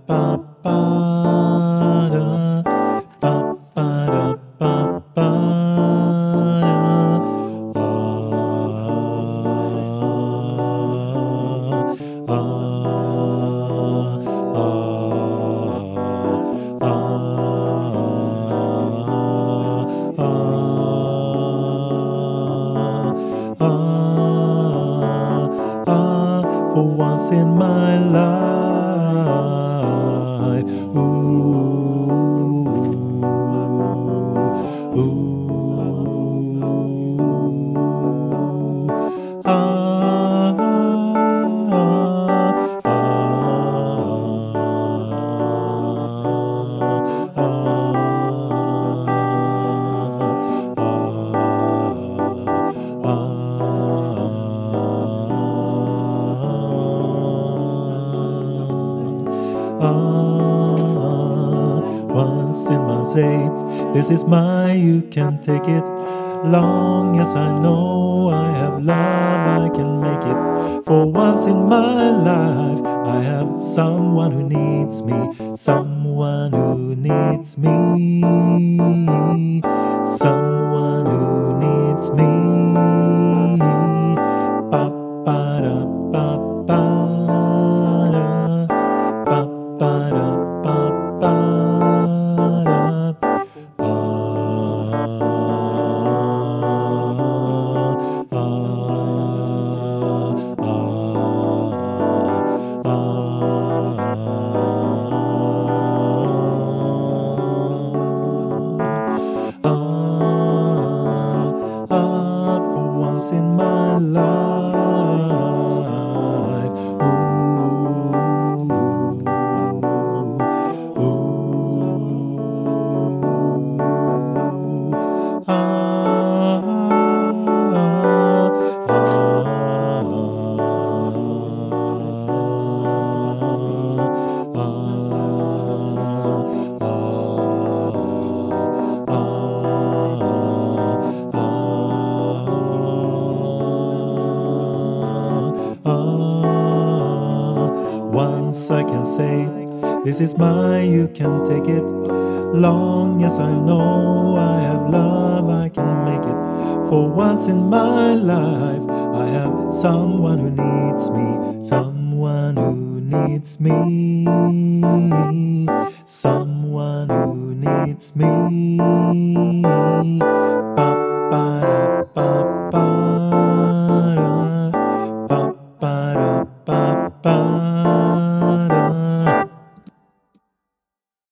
For once in my life. Once in my day, this is my, you can take it. Long as I know I have love, I can make it. For once in my life, I have someone who needs me, someone who needs me, someone who needs me. Ba ba da ba ba da, ba ba da ba ba da. For once in my life. Once I can say, this is mine, you can take it. Long as I know I have love, I can make it. For once in my life, I have someone who needs me, someone who needs me, someone who needs me.